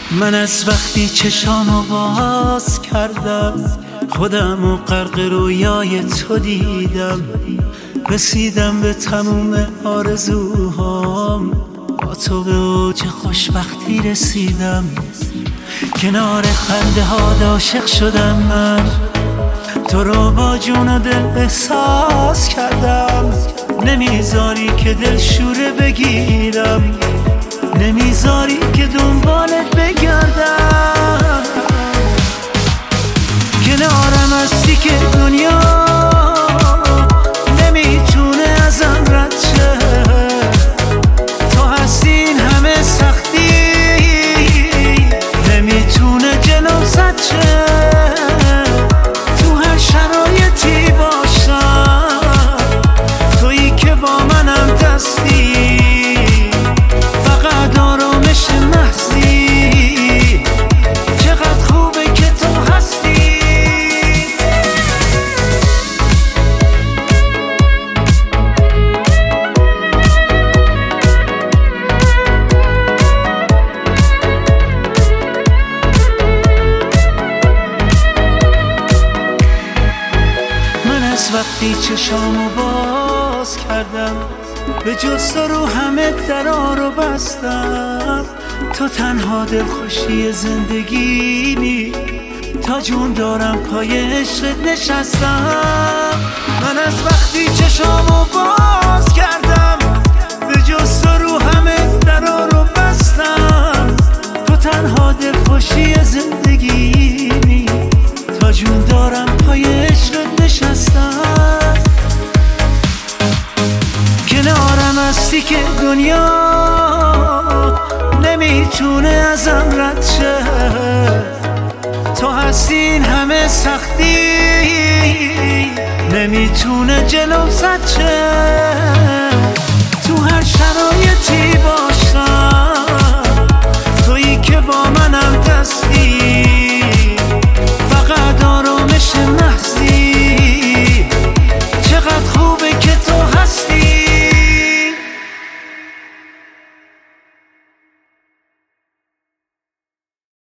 من از وقتی چشامو باز کردم خودمو غرق رویای تو دیدم، رسیدم به تموم آرزوهام، با تو به اوج خوشبختی رسیدم. کنار خنده ها عاشق شدم من، تو رو با جون و دل احساس کردم. نمیذاری که دل شوره بگیرم، نمیذاری که دنبالت بگردم. کنارم هستی که دنیا نمیتونه ازم رد شه، تو هستی این همه سختی نمیتونه جلوم زد شه. تو هر شرایطی باشم تویی که با منم دستی، فقط آرامش محضی. چقدر خوبه که تو هستی. از وقتی چشامو باز کردم به جز تو رو همه درا رو بستم. تو تنها دلخوشی زندگیمی، تا جون دارم پای عشقت نشستم. من از وقتی چشامو باز کردم به جز تو رو همه درا رو بستم. تو تنها دلخوشی زندگیمی، تا جون دارم پای عشقت نشستم. کنارم هستی که دنیا نمیتونه ازم رد شه، تو هستی این همه سختی نمیتونه جلوم زد شه. تو هر شرایط